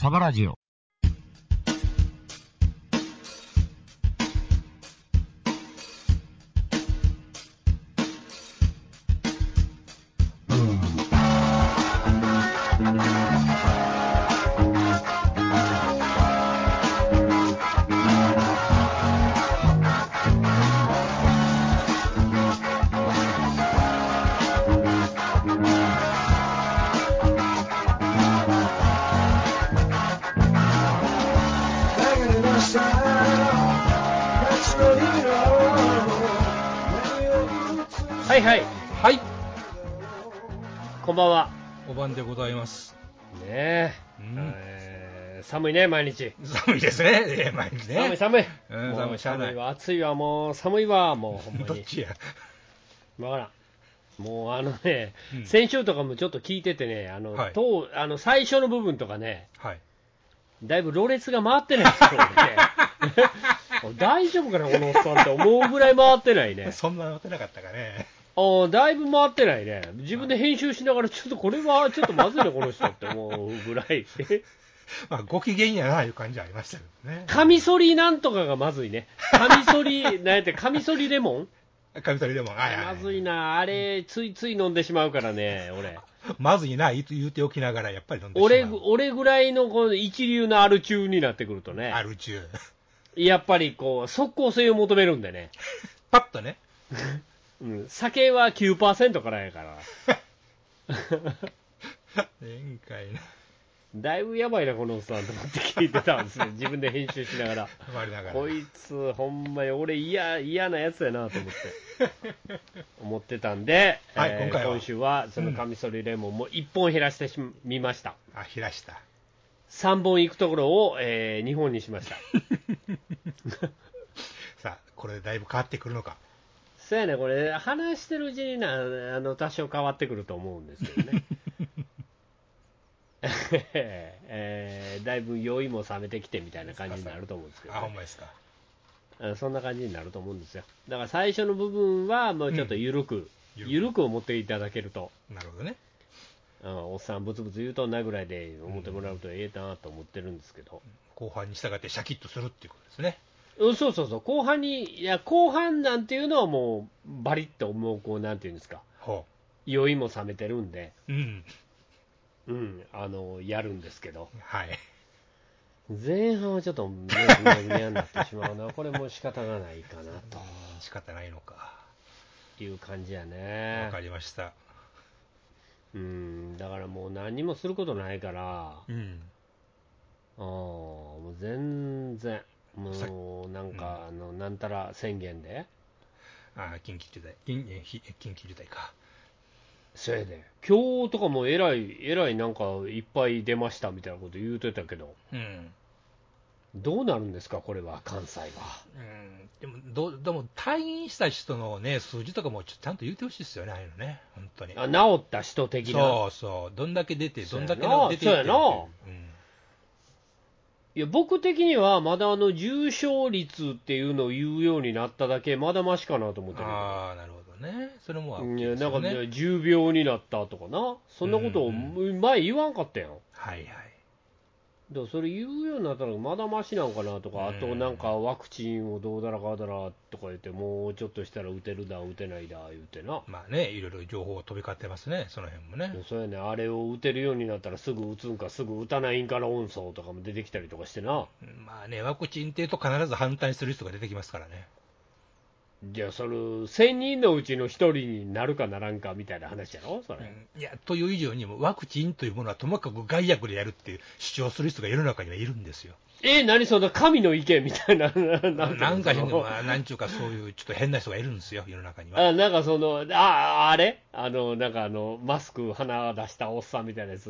サバラジオ。 はいはい。 はい。 こんばんは。 お晩でございます。 ねえ。寒いね、毎日。 寒いですね。毎日ね。 寒い寒い。 寒い、しゃあない。 寒いわ、暑いわ、もう寒いわ、もうほんまに。 どっちや。 わからん。もう先週とかもちょっと聞いててね、 はい最初の部分とかね、 はい。 だいぶろれつが回ってないですよね。大丈夫かな、このおっさんって思うぐらい回ってないね。 そんな回ってなかったかね。 だいぶ回ってないね。自分で編集しながら、ちょっとこれはちょっとまずいな、この人って思うぐらい。 まあ、ご機嫌やな、いう感じはありましたけどね。 カミソリなんとかがまずいね。カミソリ、なんやって、カミソリレモンカミソリレモン、 まずいな。あれ、ついつい飲んでしまうからね、俺。 まずいな、言うておきながら、やっぱり飲んでしまう。 俺ぐらいのこの一流のアル中になってくるとね。 アル中。 やっぱりこう、即効性を求めるんでね。 パッとね。 うん、酒は 9% からやから。 宴会な。 だいぶやばいな、このおっさんと思って聞いてたんですよ。自分で編集しながら。こいつ、ほんまに俺嫌なやつやなと思ってたんで、 はい、 今週はそのカミソリレモンも1本減らしてみました。 減らした。 3本行くところを、2本にしました。 さあ、これでだいぶ変わってくるのか。 そうやね、これ、話してるうちに多少変わってくると思うんですけどね。だいぶ酔いも冷めてきてみたいな感じになると思うんですけど、ね、 ほんまですか。 そんな感じになると思うんですよ。だから最初の部分はもうちょっと緩く思っていただけると。 なるほどね。 おっさんブツブツ言うとんなぐらいで思ってもらうとええなと思ってるんですけど、 後半に従ってシャキッとするっていうことですね。 そう後半なんていうのはもうバリッともうこうなんていうんですか、酔いも冷めてるんで、やるんですけど、 はい。 前半はちょっとぐにゃになってしまうのはこれも仕方がないかなと。 仕方ないのか。 いう感じやね。 わかりました。 だからもう何もすることないから、もう全然、もうなんかなんたら宣言で、 緊急事態か。 それで今日とかもえらいなんかいっぱい出ましたみたいなこと言うてたけど、どうなるんですかこれは関西は。 でも退院した人のね数字とかもちゃんと言ってほしいですよね、ああいうのね、本当に。 治った人的な。 そうどんだけ出てどんだけ出てそうやな。いや僕的にはまだ重症率っていうのを言うようになっただけまだマシかなと思ってる。 なるほどね。それも大きいですよね。なんか重病になったとかな、そんなことを前言わんかったやん。だからそれ言うようになったらまだマシなんかなとか、あとなんかワクチンをどうだらかだらとか言って、もうちょっとしたら打てるだ打てないだ言うてな。 まあね、いろいろ情報飛び交ってますね、その辺もね。 そうやね、あれを打てるようになったらすぐ打つんかすぐ打たないんかの論争とかも出てきたりとかしてな。 まあね、ワクチンっていうと必ず反対する人が出てきますからね。 じゃあその1000人のうちの1人になるかならんかみたいな話やろそれ。 いやという以上にもワクチンというものはともかく害悪でやるっていう主張する人が世の中にはいるんですよ。 何その神の意見みたいななんか変な、なんちゅうかそういうちょっと変な人がいるんですよ、世の中には。 なんかそのあれなんかマスク鼻出したおっさんみたいなやつ。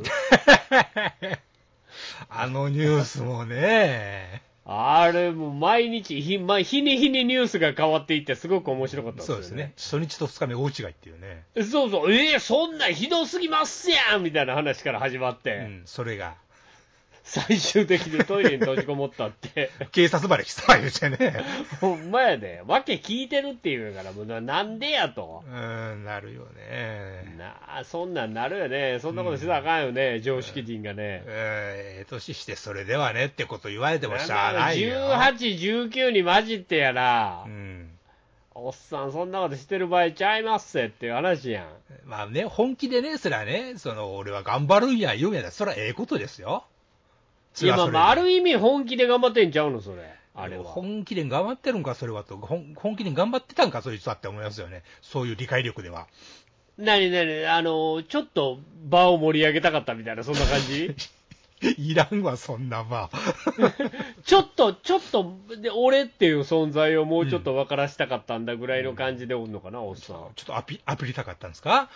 あのニュースもね、 あれも毎日日に日にニュースが変わっていってすごく面白かったですよね。 そうですね。初日と2日目大違いっていうね。 そうそんなひどすぎますやんみたいな話から始まって、 それが最終的にトイレに閉じこもったって。 警察まで来た言うてね。 ほんまやで。わけ聞いてるって言うから、もうなんでやと。 なるよね。 そんなんなるよね。そんなことしたらあかんよね、常識人がね。 年してそれではねってこと言われてもしゃあないよ。 18、19に混じってやら、おっさんそんなことしてる場合ちゃいますせっていう話やん。 まあね、本気でね、それはね、俺は頑張るんや言うんやったら、それはええことですよ。 いや、まあ、ある意味本気で頑張ってんちゃうの、それ。あれは。 本気で頑張ってるんか、それはと。本気で頑張ってたんか、そいつはって思いますよね。そういう理解力では。 ちょっと場を盛り上げたかったみたいな、そんな感じいらんわ、そんな場。 ちょっと、で、俺っていう存在をもうちょっと分からしたかったんだぐらいの感じでおんのかな、おっさん。 ちょっとアピりたかったんですか？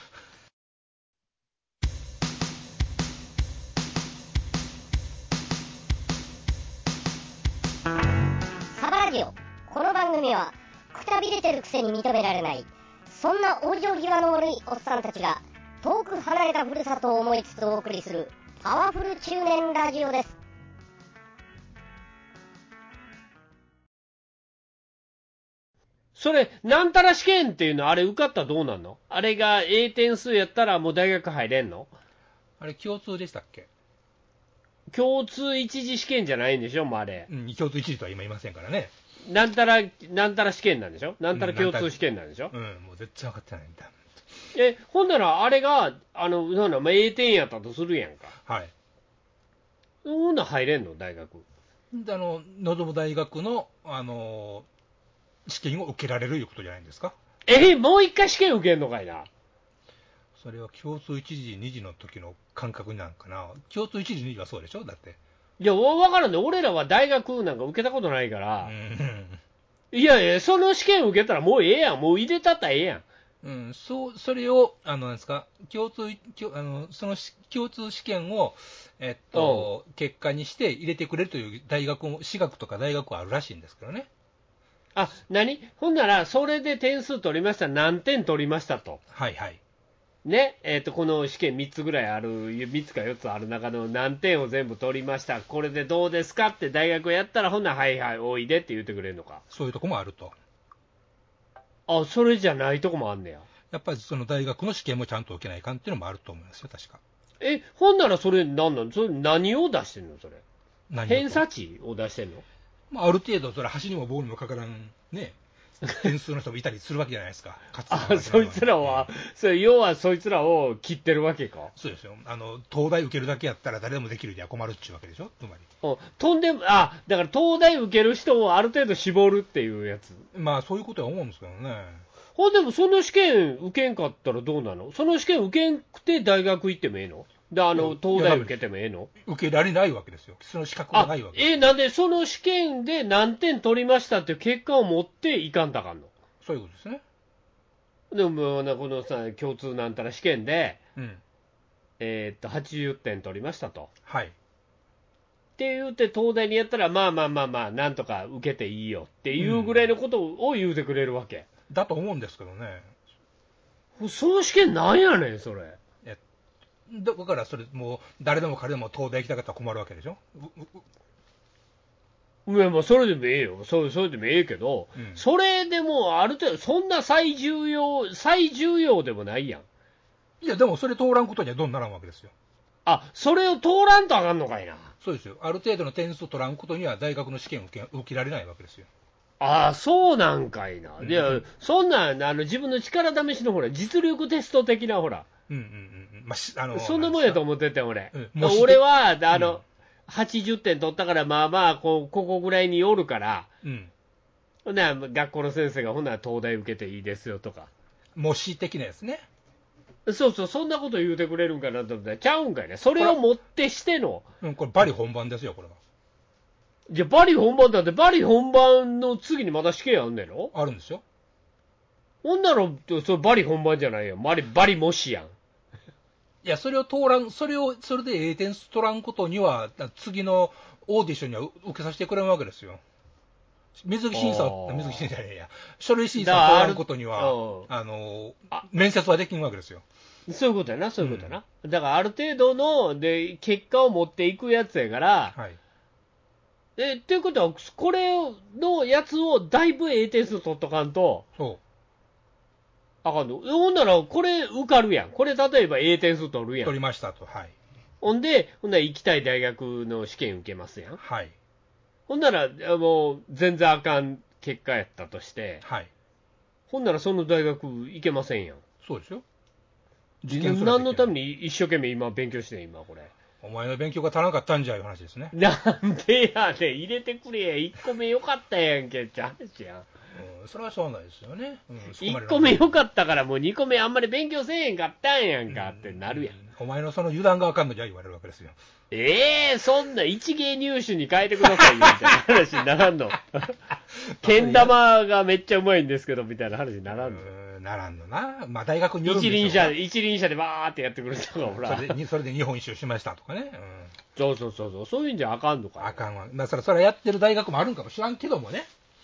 サバラジオ。この番組はくたびれてるくせに認められない、そんな往生際の悪いおっさんたちが遠く離れたふるさとを思いつつお送りするパワフル中年ラジオです。 それ、なんたら試験っていうの、あれ受かったらどうなんの？あれが A 点数やったらもう大学入れんの？ あれ共通でしたっけ？ 共通一次試験じゃないんでしょ、もうあれ。 共通一次とは今言いませんからね。 なんたら試験なんでしょ？なんたら共通試験なんでしょ？ もう絶対分かってないんだ。 ほんなら、あれが、A 点やったとするやんか。 はい。 ほんなら入れんの、大学。 望む大学の、試験を受けられるいうことじゃないんですか？ もう一回試験受けんのかいな。 それは共通一次二次の時の感覚なんかな。共通一次二次はそうでしょ？だって。 いや、わからんね。俺らは大学なんか受けたことないから。いや、その試験受けたらもうええやん。もう入れたったらええやん。それを、なんですか、その共通試験を、結果にして入れてくれるという大学も、私学とか大学はあるらしいんですけどね。 ほんなら、それで点数取りました。何点取りましたと。 はいはい。 ね、この試験3つぐらいある、3つか4つある中の何点を全部取りました。これでどうですかって大学やったら、ほんならはいはい、おいでって言ってくれるのか。 そういうとこもあると。 それじゃないとこもあんねや。 やっぱりその大学の試験もちゃんと受けないかんっていうのもあると思いますよ、確か。 ほんならそれ何なの？それ何を出してんの？それ。偏差値を出してんの？ ある程度、それ、橋にも棒にもかからん、ね、点数の人もいたりするわけじゃないですか、 そいつらは、要はそいつらを切ってるわけか。 そうですよ。東大受けるだけやったら誰でもできるには困るっちゅうわけでしょ、つまり。 だから東大受ける人をある程度絞るっていうやつ。 まあ、そういうことは思うんですけどね。 でもその試験受けんかったらどうなの？その試験受けんくて大学行ってもええの？東大受けてもええの？ 受けられないわけですよ。その資格がないわけです。 なんでその試験で何点取りましたっていう結果を持っていかんだかんの？ そういうことですね。 でも、このさ、共通なんたら試験で、80点取りましたと。 はい。 って言って東大にやったら、まあ、なんとか受けていいよっていうぐらいのことを言うてくれるわけ。 だと思うんですけどね。 その試験なんやねん、それ。 だからそれ、もう誰でも彼でも東大行きたかったら困るわけでしょ。 いや、まあ、それでもええよ。それでもええけど、それでもある程度、そんな最重要でもないやん。 いや、でもそれ通らんことにはどうならんわけですよ。 それを通らんとあかんのかいな。 そうですよ。ある程度の点数取らんことには大学の試験を受けられないわけですよ。 そうなんかいな。いや、そんなん、自分の力試しのほら、実力テスト的なほら。そんなもんやと思ってて、俺。俺は、80点取ったから、まあまあ、ここぐらいにおるから、学校の先生が、ほんなら東大受けていいですよとか。 模試的なやつね。 そう、そんなこと言うてくれるんかなと思ったら、ちゃうんかいね。それをもってしての。 これ、バリ本番ですよ、これは。 じゃバリ本番だって、バリ本番の次にまた試験あんねんの？ あるんですよ。 ほんなら、それバリ本番じゃないよ。バリ模試やん。 いや、それで A 点取らんことには、次のオーディションには受けさせてくれるわけですよ。水木審査じゃねえや。書類審査を通らんことには、面接はできんわけですよ。 そういうことやな、そういうことやな。だからある程度ので結果を持っていくやつやから、 はい。 っていうことは、これのやつをだいぶ点数取っとかんと、あかんの。ほんなら、これ受かるやん。これ例えば点数取るやん。 取りましたと。はい。 ほんなら行きたい大学の試験受けますやん。 はい。 ほんなら、もう全然あかん結果やったとして、 はい。 ほんならその大学行けませんやん。 そうですよ。 何のために一生懸命今勉強してん、今これ。 お前の勉強が足らなかったんじゃいう話ですね。 なんでやねん、入れてくれや。1個目よかったやんけって話やん。 それはそうなんですよね。 1個目よかったからもう2個目あんまり勉強せえへんかったんやんかってなるやん。 お前のその油断があかんのじゃ言われるわけですよ。 そんな一芸入手に変えてくださいよみたいな話にならんの。けん玉がめっちゃうまいんですけどみたいな話にならんの。 ならんのな。まあ大学によるんでしょう。 一輪車でバーってやってくる人がほら。 それで日本一周しましたとかね。 そうそういうんじゃあかんのか。 あかんわ。まあそれやってる大学もあるんかもしらんけどもね。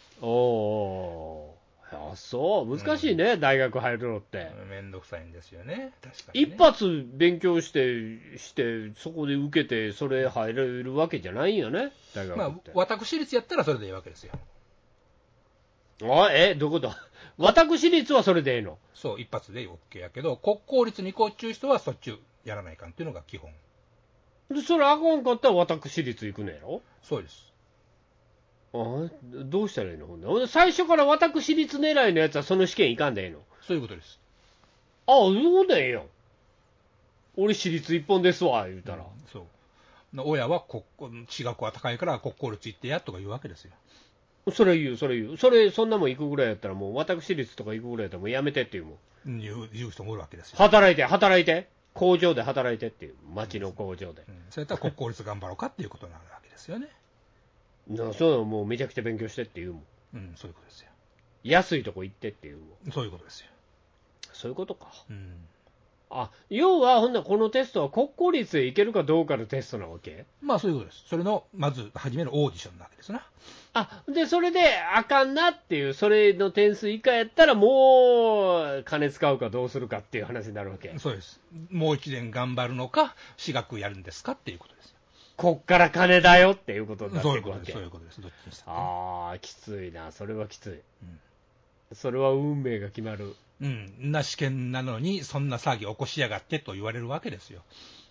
そう、難しいね、大学入るのって。 めんどくさいんですよね、確かに、 一発勉強して、そこで受けて、それ入れるわけじゃないんよね、大学って。 私立やったらそれでいいわけですよ。 どういうこと私立はそれでええの？ そう、一発で OK やけど、国公立に行こうっちゅう人はそっちやらないかんっていうのが基本。 で、それあかんかったら私立行くのやろ？ そうです。 どうしたらいいの？ほんで最初から私立狙いのやつはその試験いかんでええの？ そういうことです。 そうだよ。俺私立一本ですわ、言うたら。 そう。親は私学は高いから国公立行ってやとか言うわけですよ。 それ言う。そんなもん行くぐらいやったらもう私立とか行くぐらいやったらもうやめてっていうもん。 言う人もおるわけですよ。 働いて。工場で働いてっていう。町の工場で。 そうやったら国公立頑張ろうかっていうことになるわけですよね。 そういうのもうめちゃくちゃ勉強してっていうもん。 そういうことですよ。 安いとこ行ってっていうもん。 そういうことですよ。 そういうことか。要は、ほんならこのテストは国公立へ行けるかどうかのテストなわけ？ まあそういうことです。それの、まず、初めのオーディションなわけですな。 で、それであかんなっていう、それの点数以下やったら、もう、金使うかどうするかっていう話になるわけ。 そうです。もう一年頑張るのか、私学やるんですかっていうことです。 こっから金だよっていうことになっていくわけ。 そういうことです。どっちにしたって。きついな。それはきつい。それは運命が決まる。 な試験なのに、そんな騒ぎ起こしやがってと言われるわけですよ。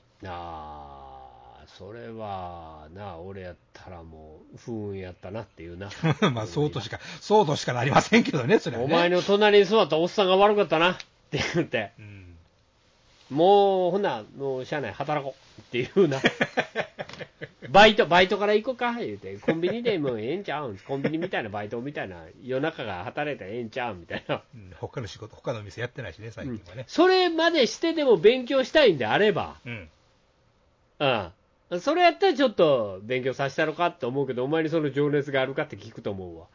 それは俺やったらもう不運やったなっていうな。 まあそうとしかなりませんけどね、それはね。 お前の隣に座ったおっさんが悪かったなって言って、もうしゃあない、働こうっていうな。バイトから行こうか言うて、コンビニでもうええんちゃうん、コンビニみたいなバイトみたいな、夜中が働いたらええんちゃうみたいな。 他の仕事、他の店やってないしね、最近はね。 それまでしてでも勉強したいんであれば、それやったらちょっと勉強させたのかって思うけど、お前にその情熱があるかって聞くと思うわ。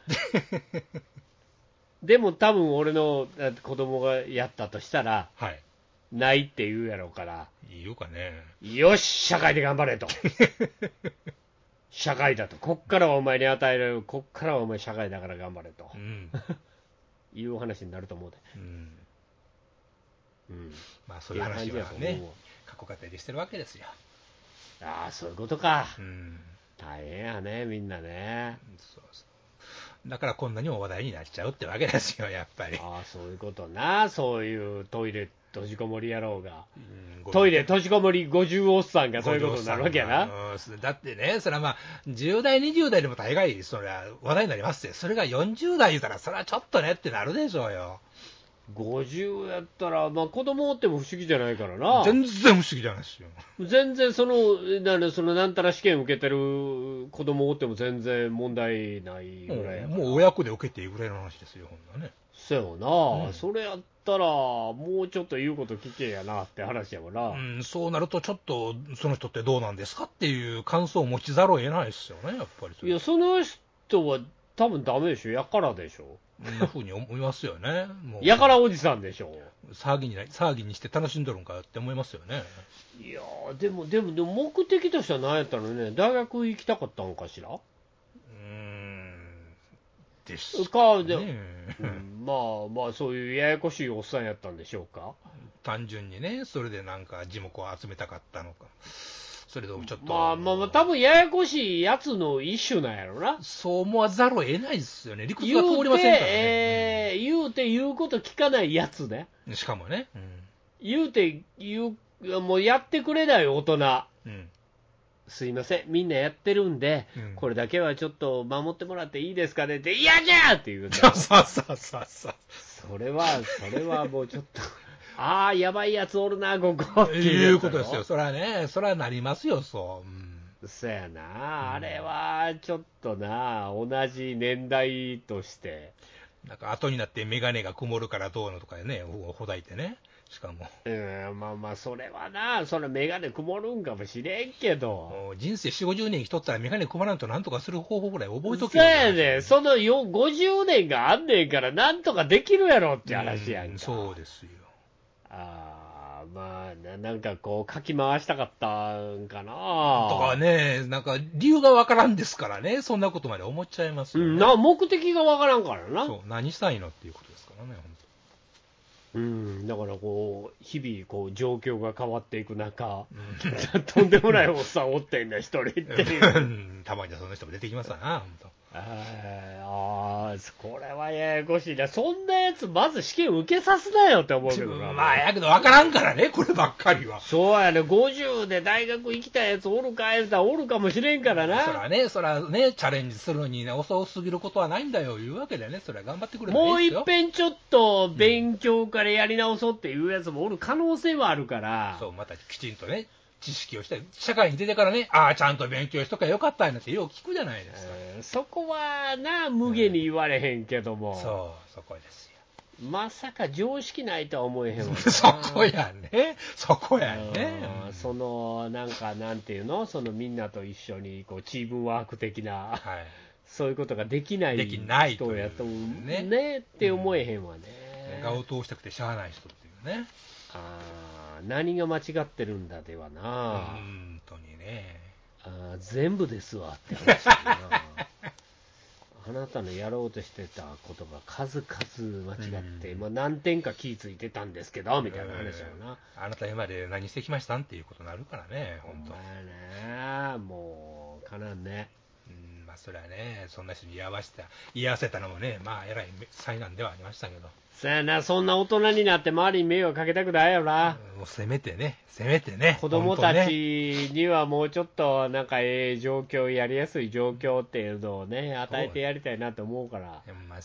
でも多分俺の子供がやったとしたら、ないって言うやろうから。 言うかね。 よし、社会で頑張れと。社会だと。こっからはお前に与えられる、こっからはお前社会だから頑張れと。いう話になると思うで。 まあそういう話はね、過去形にしてるわけですよ。 そういうことか。大変やね、みんなね。 だからこんなにも話題になっちゃうってわけですよ、やっぱり。 そういうことな。そういうトイレ閉じこもり野郎が。トイレ閉じこもり50おっさんがそういうことになるわけやな。 だってね、それはまあ、10代、20代でも大概、それは話題になりますよ。それが40代言うたら、それはちょっとねってなるでしょうよ。 50やったら、まあ子供おっても不思議じゃないからな。 全然不思議じゃないですよ。 全然そのなんたら試験受けてる子供おっても全然問題ないぐらいやから。 もう親子で受けていいぐらいの話ですよ、ほんなね。 そうやな、それやったら、もうちょっと言うこと聞けやなって話やから。 そうなると、ちょっとその人ってどうなんですかっていう感想を持ちざるを得ないですよね、やっぱり。 いや、その人は多分ダメでしょ、やからでしょ。 そんな風に思いますよね。 やからおじさんでしょ。 騒ぎにして楽しんどるんかって思いますよね。 いやでも目的としては何やったのね、大学行きたかったんかしら。 ですかで、まあそういうややこしいおっさんやったんでしょうか。 単純にね、それでなんか耳目を集めたかったのか、それともちょっとまあ多分ややこしいやつの一種なんやろな。 そう思わざるを得ないですよね。理屈が通りませんからね。 言うこと聞かないやつね。 しかもね、 もうやってくれない大人。 うんすいません、みんなやってるんで、これだけはちょっと守ってもらっていいですかねって、嫌じゃーって言うんだよ。それはもうちょっと、やばいやつおるな、ここっていうことですよ。それはなりますよ、そう。 そやな、あれはちょっとな、同じ年代として。 なんか後になって眼鏡が曇るからどうのとかね、ほだいてね。しかもそれはな、それ眼鏡曇るんかもしれんけど、 人生4、50年生きとったら眼鏡曇らんとなんとかする方法ぐらい覚えとけよ。そうやね、その50年があんねんから、なんとかできるやろって話やんか。 そうですよ。 なんかこう、かき回したかったんかなとかね、なんか理由がわからんですからね、そんなことまで思っちゃいますよね。 目的がわからんからな。 そう、何したいのっていうことですからね、本当。 だからこう日々こう状況が変わっていく中、とんでもないおっさんおってんだ一人っていうたまにはその人も出てきますわな、本当。 これはややこしいな。そんなやつまず試験受けさすなよって思うけどな。 やけど分からんからね、こればっかりは。 そうやね、50で大学行きたいやつおるか言うたらおるかもしれんからな。 そらね、チャレンジするのにね、遅すぎることはないんだよ、いうわけでね、それは頑張ってくればいいもうですよ。 一遍ちょっと勉強からやり直そうっていうやつもおる可能性はあるから。 そう、またきちんとね、知識をして、社会に出てからね、ちゃんと勉強しとかよかったんやってよう聞くじゃないですか。 そこはな、無下に言われへんけども。 そこですよ。 まさか常識ないとは思えへんわ。 そこやね。 その、なんていうの、そのみんなと一緒にこうチームワーク的な、そういうことができない人やとねって思えへんわね。 顔を通したくてしゃあない人っていうね。 何が間違ってるんだではな。 本当にね。 全部ですわって話だな。あなたのやろうとしてたことが数々間違って、何点か気ぃついてたんですけどみたいな話だよな。 あなた今まで何してきましたんっていうことになるからね、本当。 もうかなんね。 それはね、そんな人に居合わせたのもね、えらい災難ではありましたけど。 さやな、そんな大人になって周りに迷惑かけたくないよな。 もうせめてね。 子供たちにはもうちょっと状況、やりやすい状況っていうのをね、与えてやりたいなと思うから。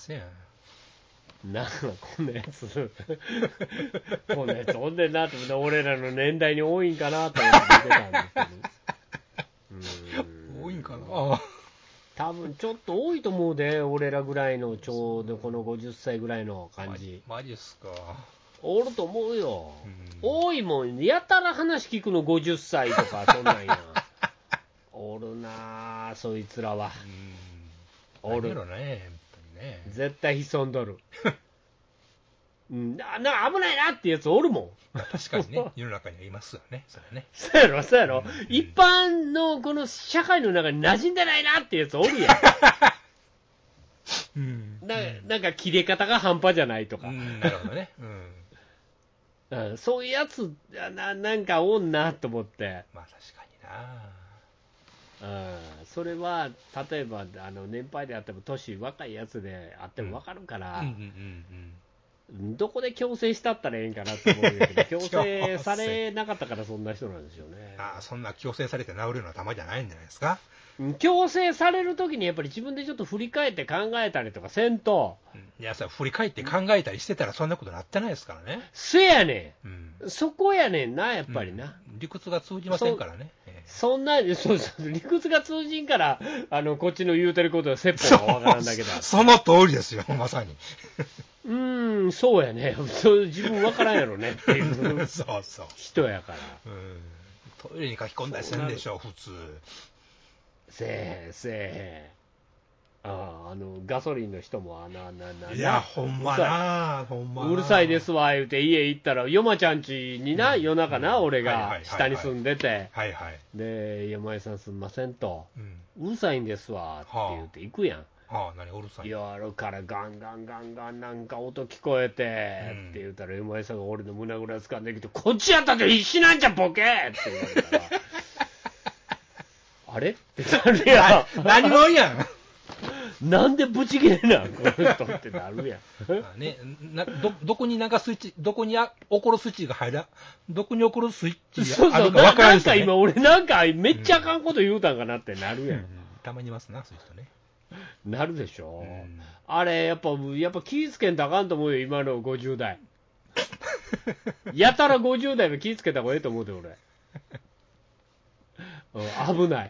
こんなやつおんねんなって俺らの年代に多いんかなと思って見てたんですけど。 多いんかな。 多分ちょっと多いと思うで、俺らぐらいのちょうどこの50歳ぐらいの感じ。 マジっすか。 おると思うよ。多いもん、やたら話聞くの50歳とかそんなんや。おるなぁ、そいつらは。おる。絶対潜んどる。危ないなってやつおるもん。 確かにね、世の中にはいますよね、それね。 そうやろ。一般のこの社会の中に馴染んでないなってやつおるやん。なんか切れ方が半端じゃないとか。 なるほどね。 そういうやつなんかおんなと思って。 確かにな。それは例えば年配であっても年若いやつであっても分かるから。どこで強制したったらええんかなって思うけど、強制されなかったからそんな人なんですよね。 そんな強制されて治るような玉じゃないんじゃないですか。 強制されるときにやっぱり自分でちょっと振り返って考えたりとかせんと。 振り返って考えたりしてたらそんなことなってないですからね。 せやねん。そこやねんな、やっぱりな。 理屈が通じませんからね。 そんな、理屈が通じんから、こっちの言うてることは説法がわからんだけど。 その通りですよ、まさに。 そうやね。自分わからんやろねっていう人やから。 トイレに書き込んだりするんでしょ、普通。 せえへん。ガソリンの人もいや、ほんまな。 うるさいですわ、言うて家行ったら、ヨマちゃん家にな、夜中な、俺が下に住んでて、で、ヨマイさんすんませんと、うるさいんですわ、って言うて行くやん。 何おるさん夜からガンガンガンガンなんか音聞こえて、って言ったら、お前さんが俺の胸ぐら掴んできて、こっちやったって必死なんじゃボケって言われたら、あれってなるやん。 何者やん。 なんでブチ切れなんこの人ってなるやん。 ね、どこになんかスイッチ、どこに起こるスイッチが入ら、どこに起こるスイッチがあるか分からん人、ね、 なんか今俺なんかめっちゃあかんこと言うたんかなってなるやん。 たまにいますな、そういう人ね。 なるでしょ。あれやっぱ気ぃつけんとあかんと思うよ、今の50代。やたら50代の気ぃつけた方がええと思うで俺。危ない。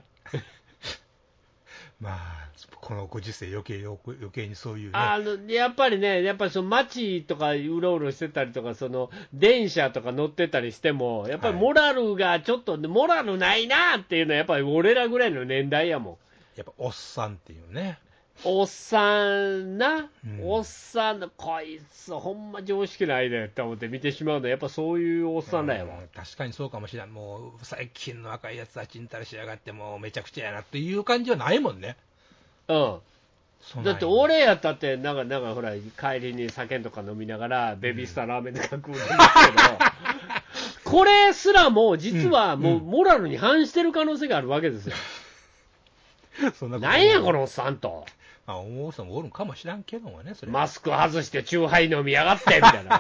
まあ、このご時世余計にそういうね。やっぱりね、その街とかうろうろしてたりとか、その電車とか乗ってたりしても、やっぱりモラルがちょっと、モラルないなっていうのは、やっぱり俺らぐらいの年代やもん。 やっぱおっさんっていうね。 おっさんな、おっさんの、こいつ、ほんま常識ないねって思って見てしまうのは、やっぱそういうおっさんだよ。 確かにそうかもしれん。もう、最近の若いやつはちんたらしやがって、もうめちゃくちゃやなっていう感じはないもんね。 うん。だって俺やったって、なんかほら、帰りに酒とか飲みながら、ベビースターラーメンとか食うんですけど、これすらも、実はもう、モラルに反してる可能性があるわけですよ。なんや、このおっさんと。 思う人もおるんかもしらんけどもね、それ。 マスク外してチューハイ飲みやがって、みたいな。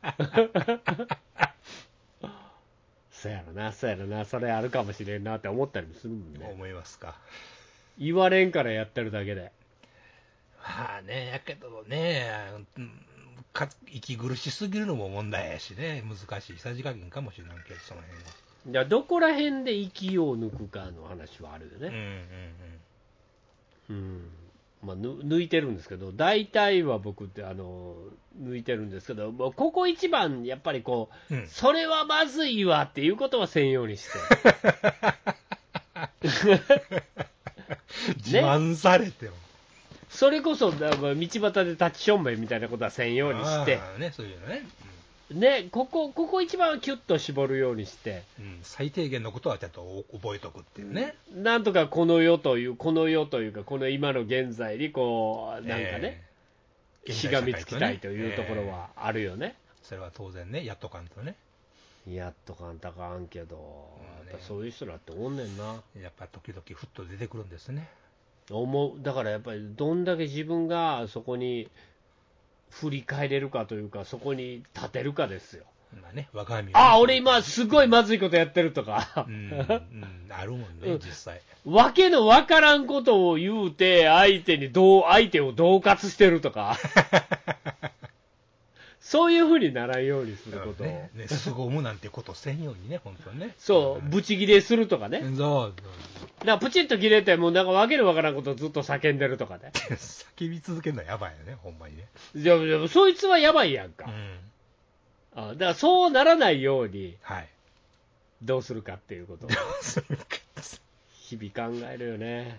そうやろな、それあるかもしれんなって思ったりもするもんね。 思いますか。 言われんからやってるだけで。 まあね、やけどね、息苦しすぎるのも問題やしね、難しいさじ加減かもしれんけど、その辺は。 じゃあどこら辺で息を抜くかの話はあるよね。まあ、抜いてるんですけど、大体は僕って抜いてるんですけど、ここ一番やっぱりこう、それはまずいわっていうことはせんようにして。 自慢されても。 それこそ道端で立ちしょんべんみたいなことはせんようにして。 そういうのね。 ね、ここ一番キュッと絞るようにして、 最低限のことはちゃんと覚えとくっていうね。 なんとかこの世というか、この今の現在にこう、なんかね、しがみつきたいというところはあるよね。 それは当然ね、やっとかんとね。 やっとかんとかんけど、やっぱそういう人らっておんねんな。 やっぱ時々ふっと出てくるんですね。 だからやっぱりどんだけ自分がそこに振り返れるかというか、そこに立てるかですよ。 まあね、若い俺今すごいまずいことやってるとか。 あるもんね、実際。 わけのわからんことを言うて、相手を恫喝してるとか。そういう風にならんようにすることを。 ね、凄むなんてことせんようにね、本当ね。 そう、ブチギレするとかね。プチッと切れて、もうなんかわけのわからんことをずっと叫んでるとかね。 叫び続けるのはやばいよね、ほんまにね。 でもそいつはやばいやんか。だからそうならないように、どうするかっていうことを。日々考えるよね。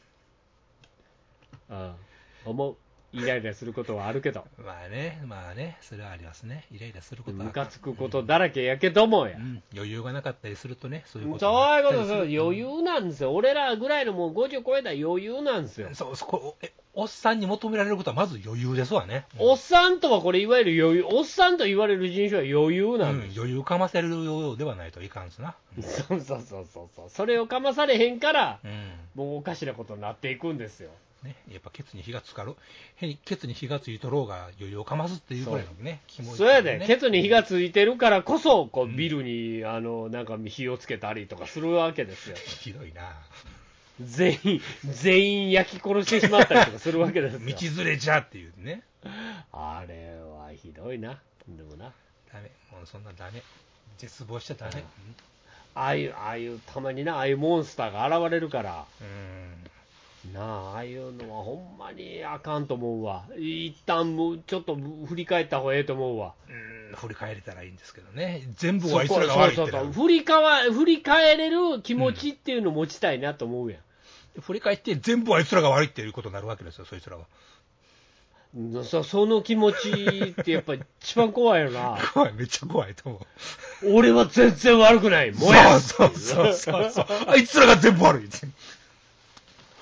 思う。イライラすることはあるけど。 まあね、それはありますね。イライラすることは。 ムカつくことだらけやけどもや。 余裕がなかったりするとね、 そういうこと余裕なんですよ。俺らぐらいのもう50超えたら余裕なんですよ。 おっさんに求められることはまず余裕ですわね。 おっさんとはこれいわゆる余裕。おっさんと言われる人種は余裕なんです。 余裕かませるようではないといかんすな。 そう。それをかまされへんから、もうおかしなことになっていくんですよ。 ね、やっぱケツに火がついとろうが余裕をかますっていうくらいのね、気持ち、ね。 そうやで、ケツに火がついてるからこそ、こうビルになんか火をつけたりとかするわけですよ。 ひどいな。 全員焼き殺してしまったりとかするわけですよ。 道連れじゃっていうね。 あれはひどいな。でもな。 ダメ、もうそんなダメ。絶望しちゃダメ。 ああいうたまにな、ああいうモンスターが現れるから。ああいうのはほんまにあかんと思うわ。一旦もうちょっと振り返った方がええと思うわ。 振り返れたらいいんですけどね。全部あいつらが悪いってなる。 振り返れる気持ちっていうのを持ちたいなと思うやん。 振り返って全部あいつらが悪いっていうことになるわけですよ、そいつらは。 その気持ちってやっぱり一番怖いよな。 めっちゃ怖いと思う。俺は全然悪くない。もやそう。あいつらが全部悪い。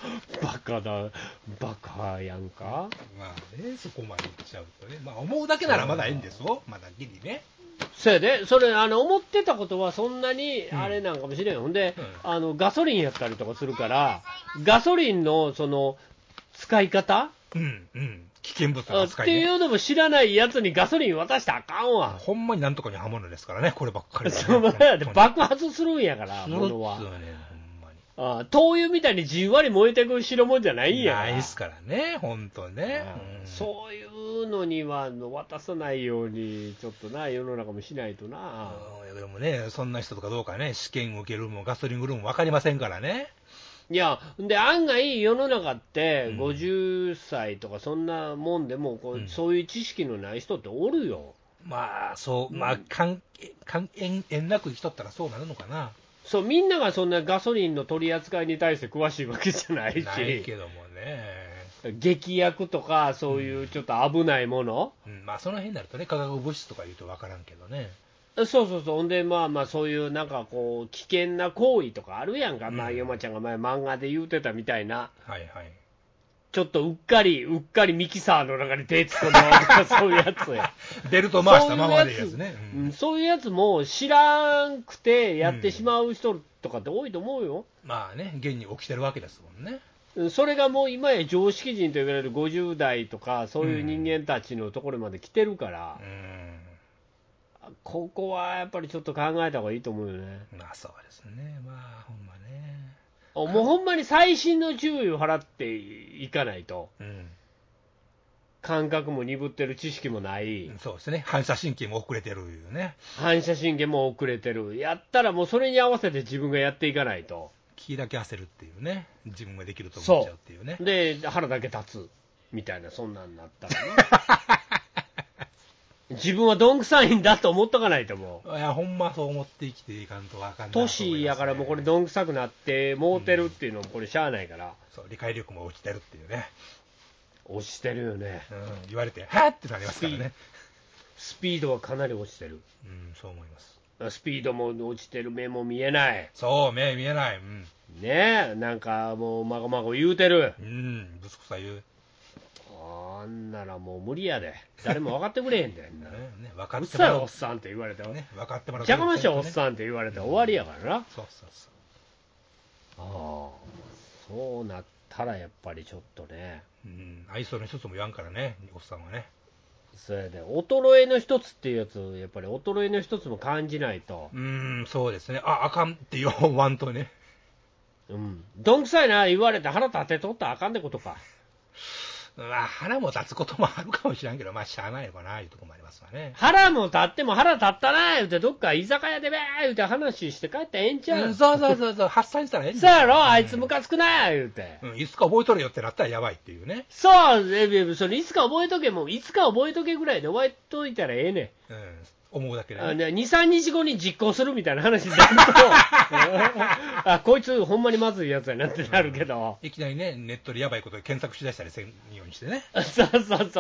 バカやんか。 まあね、そこまで言っちゃうとね。まあ思うだけならまだいいんですよ。まだギリね。 そうやで、それ思ってたことはそんなにあれなんかもしれん。ほんで、ガソリンやったりとかするから、ガソリンのその使い方、 危険物の扱い、 っていうのも知らないやつにガソリン渡したらあかんわ。 ほんまになんとかに刃物ですからね、こればっかりは、ね。 そうやで、爆発するんやから、物は。 そうですよね、 ほんまに。灯油みたいにじんわり燃えてく白物じゃないんやから。 ないですからね、ほんとね。 そういうのには渡さないように、ちょっとな、世の中もしないとな。 でもね、そんな人とかどうかね、試験を受けるもガソリングルーも分かりませんからね。 いや、で、案外世の中って、50歳とかそんなもんでもそういう知識のない人っておるよ。 まあ、そう、まあ、縁なく生きとったらそうなるのかな。 そう、みんながそんなガソリンの取り扱いに対して詳しいわけじゃないし。 ないけどもね。 劇薬とか、そういうちょっと危ないもの。 まあ、その辺になるとね、化学物質とか言うと分からんけどね。 そう、ほんで、まあ、そういうなんかこう、危険な行為とかあるやんか、山ちゃんが前、漫画で言うてたみたいな、ちょっとうっかりミキサーの中に手突っ込んだとか、そういうやつや。 ベルト回したままでいいやつね。 そういうやつも知らんくてやってしまう人とかって多いと思うよ。 まあね、現に起きてるわけですもんね。 それがもう今や常識人と言われる50代とか、そういう人間たちのところまで来てるから。ここはやっぱりちょっと考えた方がいいと思うよね。 まあそうですね、まあほんまね。 もうほんまに細心の注意を払っていかないと、感覚も鈍ってる、知識もない、 そうですね、反射神経も遅れてるよね。 反射神経も遅れてる、やったらもうそれに合わせて自分がやっていかないと、 気だけ焦るっていうね、自分ができると思っちゃうっていうね。 で、腹だけ立つみたいな、そんなんなったらね。自分はどんくさいんだと思っとかないと思う。 いや、ほんまそう思って生きていかんとわかんない、 年やからもうこれどんくさくなってもうてるっていうのもこれしゃあないから、 そう理解力も落ちてるっていうね。 落ちてるよね、 言われてはっってなりますからね。 スピードはかなり落ちてる。 そう思います。 スピードも落ちてる、目も見えない。 そう、目見えない。 ねえ、なんかもうまごまご言うてる。 ぶつくさ言う。 あんならもう無理やで。誰も分かってくれへんで。 分かってもらう。 うっさいおっさんって言われたわね。 分かってもらう。 じゃかましいおっさんって言われたら終わりやからな。 そう。 そうなったらやっぱりちょっとね。 愛想の一つも言わんからね、おっさんはね。 それで衰えの一つっていうやつ、やっぱり衰えの一つも感じないと。 そうですね。あかんって言わんとね。 どんくさいな言われて腹立てとったらあかんってことか。 腹も立つこともあるかもしれんけど、しゃあないのかないうとこもありますわね。 腹も立っても腹立ったな言うて、どっか居酒屋でべー言うて話して帰ったらええんちゃう。 そう、発散したらええんそうやろ、あいつムカつくな言うて。 いつか覚えとれよってなったらやばいっていうね。 そう、それいつか覚えとけも、いつか覚えとけぐらいで覚えといたらええねん。 思うだけで、 2、3日後に実行するみたいな話になると、こいつほんまにまずいやつやなってなるけど。 いきなりね、ネットでやばいことで検索しだしたりせんようにしてね。 そう。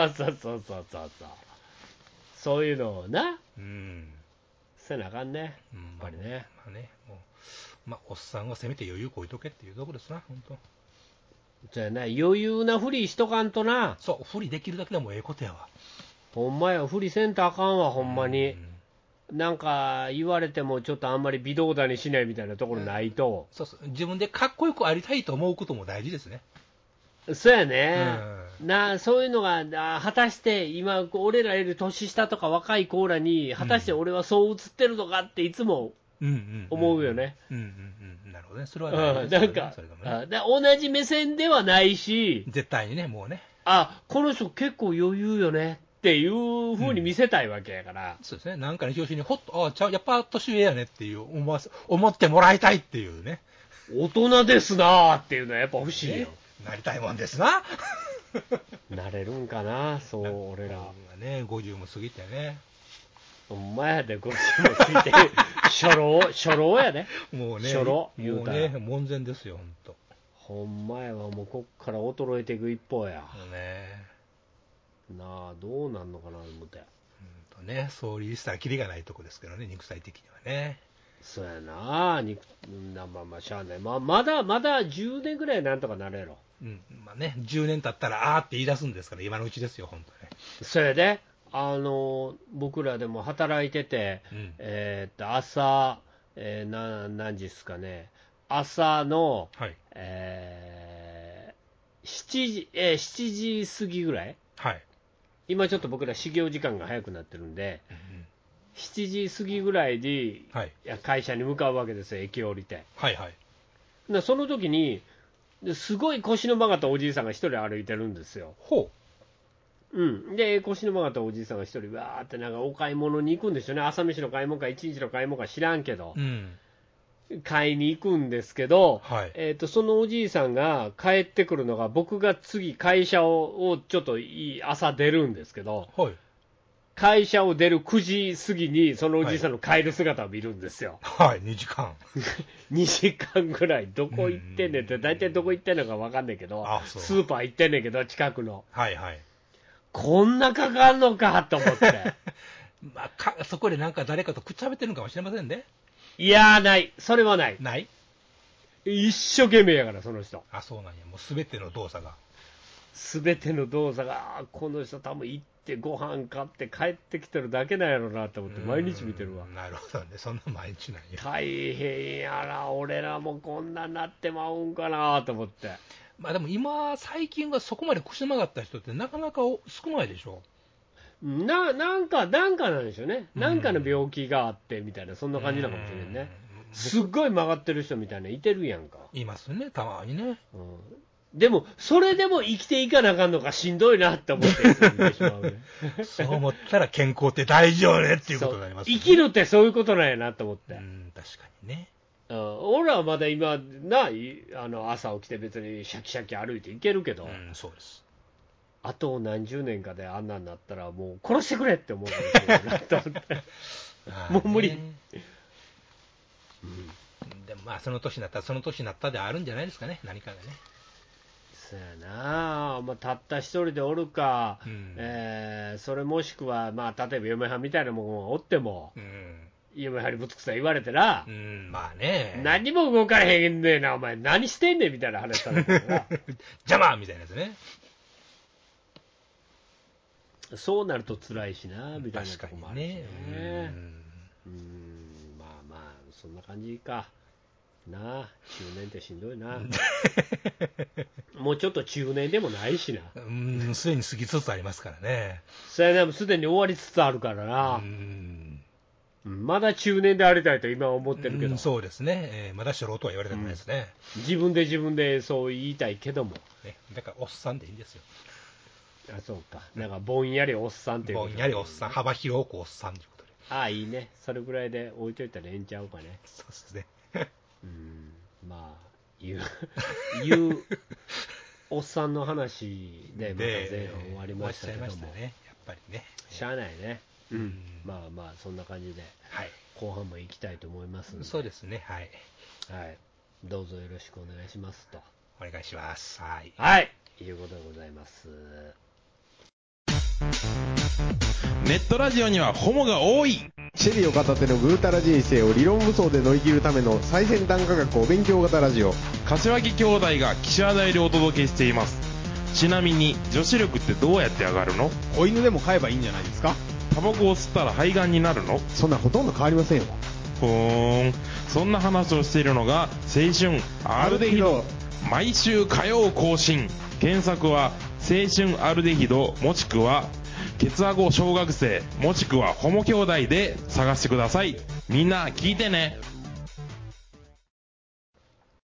そういうのをな。せなあかんね。やっぱりね。 おっさんはせめて余裕こいとけっていうとこですな、本当。 じゃあな、余裕なふりしとかんとな。 そう、ふりできるだけでもええことやわ。 ほんまや、ふりせんとあかんわ、ほんまに。なんか言われてもちょっとあんまり微動だにしないみたいなところないと。 そう、自分でかっこよくありたいと思うことも大事ですね。 そうやね。そういうのが、果たして今、俺らより年下とか若い子らに、果たして俺はそう映ってるのかっていつも思うよね。 なるほどね。それは大事ですね。 なんか、同じ目線ではないし、 絶対にね、もうね。 この人結構余裕よねっていう風に見せたいわけやから。 そうですね。なんかの表紙にほっと、やっぱ年上やねっていう思ってもらいたいっていうね。 大人ですなーっていうのはやっぱ欲しいよ。 なりたいもんですな。 なれるんかな、そう、俺ら。 ね、50も過ぎてね。 ほんまやで、50も過ぎて、初老やで。 もうね、 初老言うたら。 もうね、門前ですよ、ほんと。 ほんまやわ、もうこっから衰えていく一方や。 ね。 どうなんのかな、思って。 ね、そうしたらキリがないとこですけどね、肉体的にはね。 そうやな、まあしゃあない、まだ10年ぐらいなんとかなるやろ。 まあね、10年経ったらあーって言い出すんですから、今のうちですよ、本当ね。 それで、僕らでも働いてて、朝、何時ですかね、朝の、 はい、 7時過ぎぐらい、 はい、 今ちょっと僕ら始業時間が早くなってるんで、7時過ぎぐらいに、 はい、 会社に向かうわけですよ、駅を降りて。 はいはい。 その時に、すごい腰の曲がったおじいさんが一人歩いてるんですよ。 ほう。で、腰の曲がったおじいさんが一人、わーってなんかお買い物に行くんですよね。朝飯の買い物か、一日の買い物か知らんけど、買いに行くんですけど、 はい、 そのおじいさんが帰ってくるのが、僕が次、会社をちょっと朝出るんですけど、 はい、 会社を出る9時過ぎに、そのおじいさんの帰る姿を見るんですよ。 はい、2時間。 2時間ぐらい、どこ行ってんねんって、大体どこ行ってんのか分かんないけど、スーパー行ってんねんけど、近くの。 はいはい。 こんなかかんのかと思って。 まあ、そこでなんか誰かとくっちゃべってるのかもしれませんね。 いやー、ない。それはない。 ない？ 一生懸命やから、その人。 あ、そうなんや。もうすべての動作が。 すべての動作が、この人多分行ってご飯買って帰ってきてるだけなんやろなと思って毎日見てるわ。 なるほどね。そんな毎日なんや。 大変やな、俺らもこんなになってまうんかなと思って。 まあでも今、最近はそこまで腰曲がった人ってなかなか少ないでしょ。 なんかなんでしょうね。なんかの病気があってみたいな、そんな感じなのかもしれんね。すっごい曲がってる人みたいないてるやんか。 いますね、たまにね。 でも、それでも生きていかなあかんのかしんどいなって思って見てしまうね。 そう思ったら健康って大事よねっていうことになりますね。 生きるってそういうことなんやなと思って。 確かにね。 俺はまだ今朝起きて別にシャキシャキ歩いていけるけど、 そうです。 あと何十年かであんなになったらもう殺してくれって思うかもしれないなと思ってもう無理。 でもまあその年になったであるんじゃないですかね、何かがね。 そうやな、たった一人でおるか、それもしくは、例えば嫁はんみたいなものがおっても、嫁はんにぶつくさ言われてな、 まあね、 何も動かれへんねえな、お前何してんねんみたいな話されたら邪魔みたいなやつね。 そうなると辛いしなみたいなとこもあるしね。まあそんな感じかな。中年ってしんどいな。もうちょっと中年でもないしな。 すでに過ぎつつありますからね。 それでもすでに終わりつつあるからな。まだ中年でありたいと今は思ってるけど。 そうですね。まだ初老とは言われたくないですね。 自分でそう言いたいけども。 だからおっさんでいいんですよ。 あ、そうか。なんかぼんやりおっさんっていうこと。 ぼんやりおっさん、幅広くおっさんということで。 ああ、いいね。それぐらいで置いといたらええんちゃうかね。 そうですね。 まあ、言うおっさんの話でまた前半終わりましたけども。 終わっちゃいましたね。やっぱりね。 しゃあないね。まあ、そんな感じで、後半も行きたいと思いますので。 そうですね。はい。 どうぞよろしくお願いしますと。 お願いします。はい。 いうことでございます。 ネットラジオにはホモが多い。 シェリーを片手のぐうたら人生を理論武装で乗り切るための最先端科学お勉強型ラジオ。 柏木兄弟が岸和田よりお届けしています。ちなみに女子力ってどうやって上がるの？ 子犬でも飼えばいいんじゃないですか？ タバコを吸ったら肺がんになるの？ そんなほとんど変わりませんよ。 そんな話をしているのが青春アルデヒド。毎週火曜更新。検索は青春アルデヒドもしくはケツアゴ小学生もしくはホモ兄弟で探してください。みんな聞いてね。